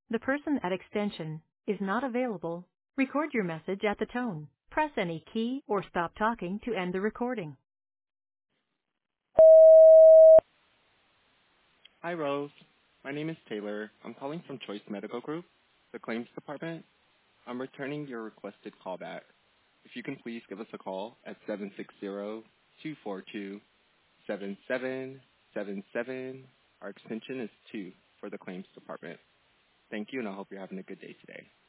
The person at extension is not available. Record your message at the tone. Press any key or stop talking to end the recording. Hi, Rose. My name is Taylor. I'm calling from Choice Medical Group, the claims department. I'm returning your requested callback. If you can please give us a call at 760-242-7777. Our extension is 2 for the claims department. Thank you, and I hope you're having a good day today.